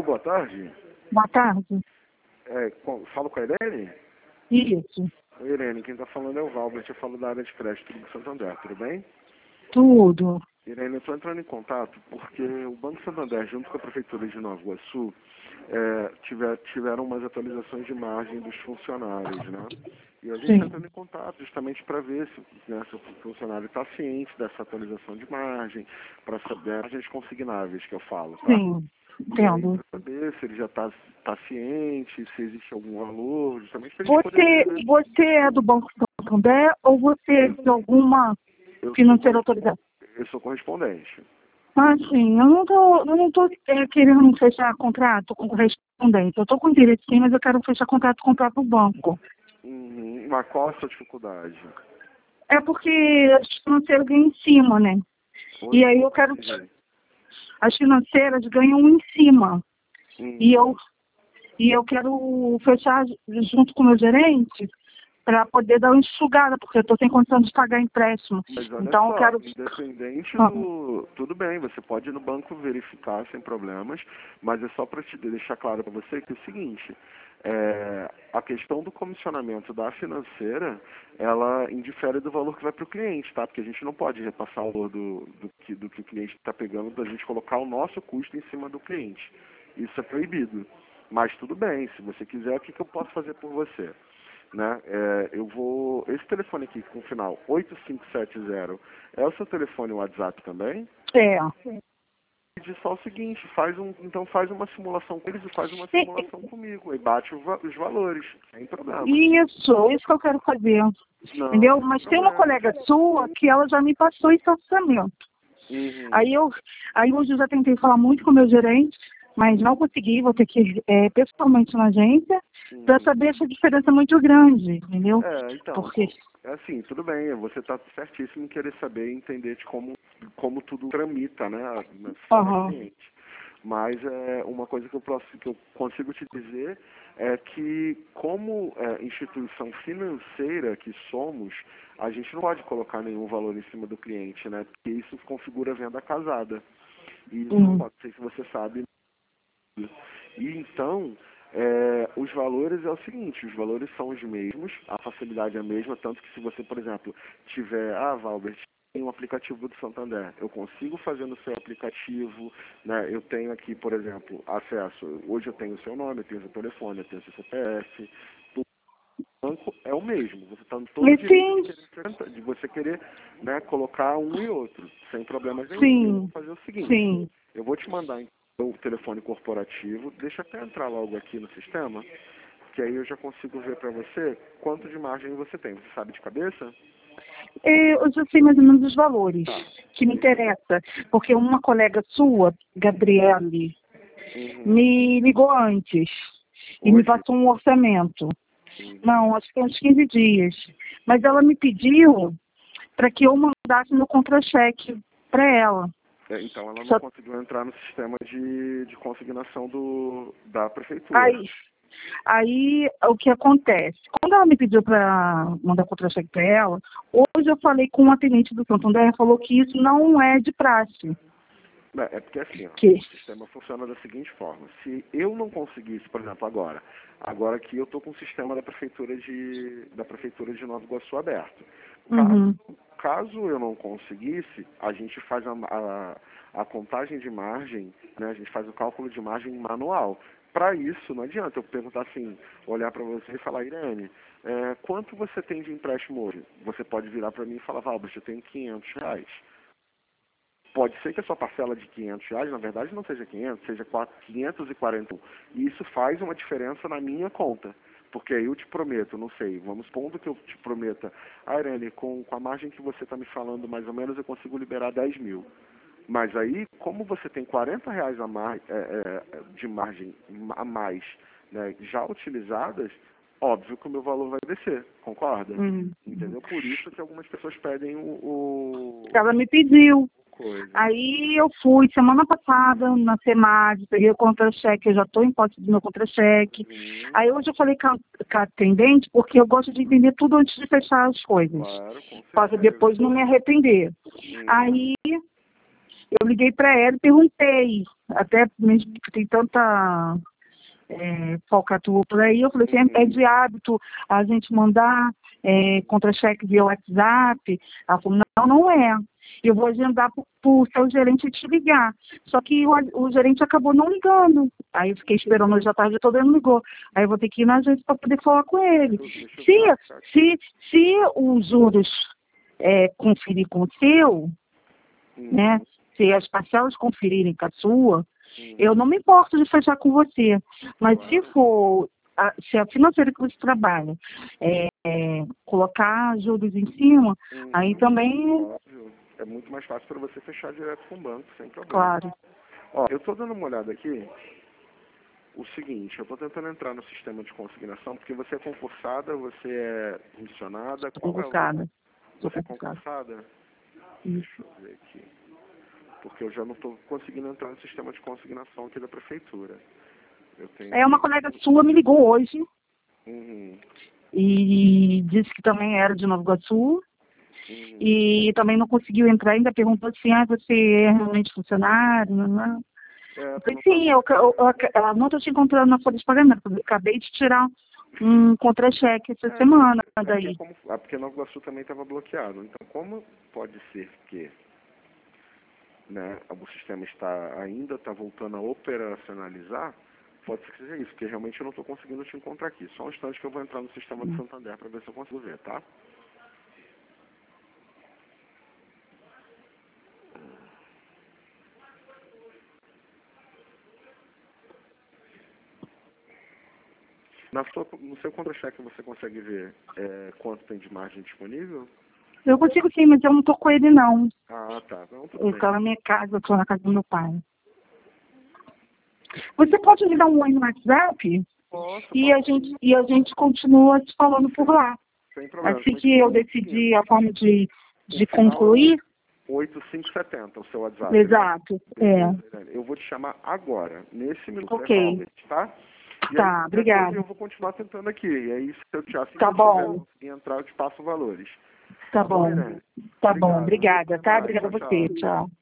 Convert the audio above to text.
boa tarde. Boa tarde. Falo com a Irene? Isso. Oi, Irene, quem está falando é o Valber, eu falo da área de crédito do Santander, tudo bem? Tudo. Irene, eu estou entrando em contato porque o Banco Santander, junto com a Prefeitura de Nova Iguaçu, tiveram umas atualizações de margem dos funcionários, né? E a gente está entrando em contato justamente para ver se o funcionário está ciente dessa atualização de margem, para saber margens consignáveis que eu falo, tá? Sim, entendo. Para saber se ele já está ciente, se existe algum valor, justamente para a gente poder... Você é do Banco Santander ou você é de alguma financeira autorizada? Eu sou correspondente. Ah, sim. Eu não tô querendo fechar contrato com correspondente. Eu estou com interesse sim, mas eu quero fechar contrato com o próprio banco. Mas qual a sua dificuldade? É porque as financeiras ganham em cima, né? E aí eu quero... As financeiras ganham em cima. E eu quero fechar junto com o meu gerente para poder dar uma enxugada, porque eu estou sem condição de pagar empréstimo. Mas olha então só, eu quero... independente do... Tudo bem, você pode ir no banco verificar sem problemas, mas é só para te deixar claro para você que é o seguinte, a questão do comissionamento da financeira, ela indifere do valor que vai para o cliente, tá? Porque a gente não pode repassar o valor do que o cliente está pegando, da gente colocar o nosso custo em cima do cliente. Isso é proibido. Mas tudo bem, se você quiser, o que eu posso fazer por você? Né? Esse telefone aqui com o final 8570 é o seu telefone WhatsApp também? É. Diz só o seguinte, faz uma simulação com eles e faz uma simulação comigo e bate os valores, sem problema. Isso que eu quero fazer. Não, entendeu? Mas tem uma colega sua que ela já me passou esse orçamento. Aí hoje eu já tentei falar muito com o meu gerente, mas não consegui, vou ter que ir pessoalmente na agência para saber essa diferença muito grande, entendeu? Então, porque... assim, tudo bem, você está certíssimo em querer saber e entender de como tudo tramita, né, fora cliente. Mas uma coisa que eu consigo te dizer é que, como instituição financeira que somos, a gente não pode colocar nenhum valor em cima do cliente, né? Porque isso configura venda casada. E isso pode ser que você sabe. E então, os valores é o seguinte, os valores são os mesmos, a facilidade é a mesma, tanto que se você, por exemplo, tiver, Valbert, tem um aplicativo do Santander, eu consigo fazer no seu aplicativo, né? Eu tenho aqui, por exemplo, acesso, hoje eu tenho o seu nome, eu tenho o seu telefone, eu tenho o seu CPF, o banco é o mesmo, você está no todo direito de você querer, né, colocar um e outro, sem problemas nenhum. Eu vou fazer o seguinte, eu vou te mandar o telefone corporativo, deixa eu até entrar logo aqui no sistema, que aí eu já consigo ver para você quanto de margem você tem. Você sabe de cabeça? Eu já sei mais ou menos os valores que me interessa, porque uma colega sua, Gabriele, me ligou antes e me passou um orçamento. Não, acho que tem uns 15 dias. Mas ela me pediu para que eu mandasse meu contra-cheque para ela. Então ela não conseguiu entrar no sistema de consignação da prefeitura. Aí o que acontece? Quando ela me pediu para mandar contra-cheque para ela, hoje eu falei com um atendente do Santander, ela falou que isso não é de praxe. É porque assim, o sistema funciona da seguinte forma. Se eu não conseguisse, por exemplo, agora aqui eu estou com o sistema da prefeitura de Nova Iguaçu aberto. Caso eu não conseguisse, a gente faz a contagem de margem, né? A gente faz o cálculo de margem manual. Para isso, não adianta eu perguntar assim, olhar para você e falar, Irene, quanto você tem de empréstimo hoje? Você pode virar para mim e falar, Valbert, eu tenho R$500. Pode ser que a sua parcela de R$500, na verdade, não seja 500, seja 541. E isso faz uma diferença na minha conta. Porque aí eu te prometo, não sei, vamos pondo que eu te prometa, Irene, com a margem que você está me falando, mais ou menos, eu consigo liberar 10 mil. Mas aí, como você tem R$40 a mais, de margem a mais, né, já utilizadas, óbvio que o meu valor vai descer, concorda? Entendeu? Por isso que algumas pessoas pedem Ela me pediu. Coisa. Aí eu fui semana passada na SEMAD, peguei o contra-cheque, eu já estou em posse do meu contra-cheque. Aí hoje eu falei com a atendente, porque eu gosto de entender tudo antes de fechar as coisas. Claro, com certeza. Para depois não me arrepender. Aí eu liguei para ela e perguntei, até mesmo que tem tanta falcatrua por aí, eu falei assim, é de hábito a gente mandar contra-cheque via WhatsApp? Ela falou, não é. Eu vou agendar para o seu gerente te ligar. Só que o gerente acabou não ligando. Aí eu fiquei esperando hoje à tarde toda, ele não ligou. Aí eu vou ter que ir na agência para poder falar com ele. Se os juros conferir com o seu, né? Se as parcelas conferirem com a sua, eu não me importo de fechar com você. Mas se for, se a financeira que você trabalha colocar juros em cima, aí também... Óbvio. É muito mais fácil para você fechar direto com o banco, sem problema. Claro. Ó, eu estou dando uma olhada aqui. O seguinte, eu estou tentando entrar no sistema de consignação, porque você é concursada, você é funcionada. Concursada. Você é concursada? Deixa eu ver aqui. Porque eu já não estou conseguindo entrar no sistema de consignação aqui da prefeitura. Uma colega sua me ligou hoje e disse que também era de Nova Iguaçu e também não conseguiu entrar, ainda perguntou assim, você é realmente funcionário? Não. Sim, ela não estou te encontrando na folha de pagamento, eu acabei de tirar um contra-cheque essa semana daí. Porque Nova Iguaçu também estava bloqueado. Então, como pode ser que o sistema ainda está voltando a operacionalizar, pode ser que seja isso, porque realmente eu não estou conseguindo te encontrar aqui. Só um instante que eu vou entrar no sistema de Santander para ver se eu consigo ver, tá? No seu contra-cheque você consegue ver quanto tem de margem disponível? Eu consigo sim, mas eu não estou com ele não. Ah, tá. Não, eu estou na minha casa, eu estou na casa do meu pai. Você pode me dar um oi no WhatsApp? Posso. E a gente continua se falando por lá. Sem problema. Assim que eu decidir a forma de concluir. 8570, o seu WhatsApp. Exato. Eu vou te chamar agora, nesse minuto. Ok. Tá? Tá, obrigada. Eu vou continuar tentando aqui. E aí, se eu te tá bom. conseguir entrar, eu te passo valores. Tá bom. Tá bom, obrigada, tá? Obrigada a você. Tchau. Tchau.